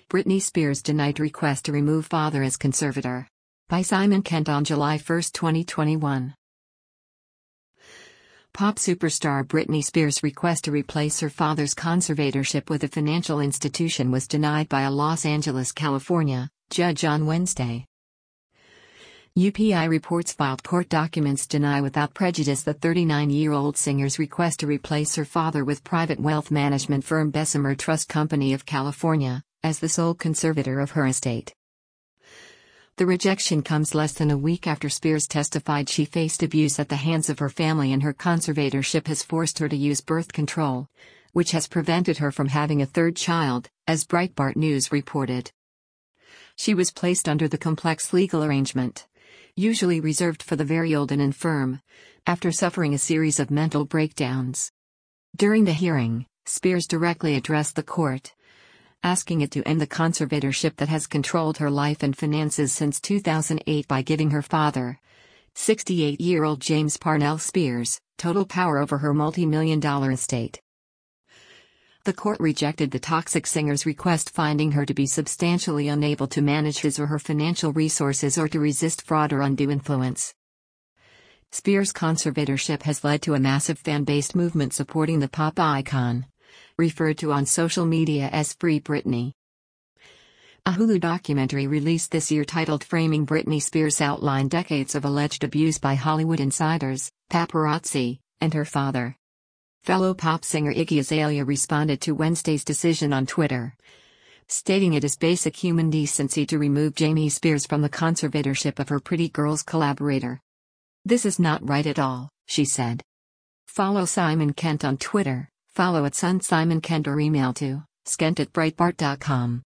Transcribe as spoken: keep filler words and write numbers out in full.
Britney Spears denied request to remove father as conservator. By Simon Kent on July first, twenty twenty-one. Pop superstar Britney Spears' request to replace her father's conservatorship with a financial institution was denied by a Los Angeles, California, judge on Wednesday. U P I reports filed court documents deny without prejudice the thirty-nine-year-old singer's request to replace her father with private wealth management firm Bessemer Trust Company of California, as the sole conservator of her estate. The rejection comes less than a week after Spears testified she faced abuse at the hands of her family and her conservatorship has forced her to use birth control, which has prevented her from having a third child, as Breitbart News reported. She was placed under the complex legal arrangement, usually reserved for the very old and infirm, after suffering a series of mental breakdowns. During the hearing, Spears directly addressed the court, asking it to end the conservatorship that has controlled her life and finances since two thousand eight by giving her father, sixty-eight-year-old James Parnell Spears, total power over her multi-million dollar estate. The court rejected the toxic singer's request, finding her to be substantially unable to manage his or her financial resources or to resist fraud or undue influence. Spears' conservatorship has led to a massive fan-based movement supporting the pop icon, referred to on social media as Free Britney. A Hulu documentary released this year titled Framing Britney Spears outlined decades of alleged abuse by Hollywood insiders, paparazzi, and her father. Fellow pop singer Iggy Azalea responded to Wednesday's decision on Twitter, stating it is basic human decency to remove Jamie Spears from the conservatorship of her Pretty Girls collaborator. "This is not right at all," she said. Follow Simon Kent on Twitter, follow at Son Simon Kent or email to skent at breitbart dot com.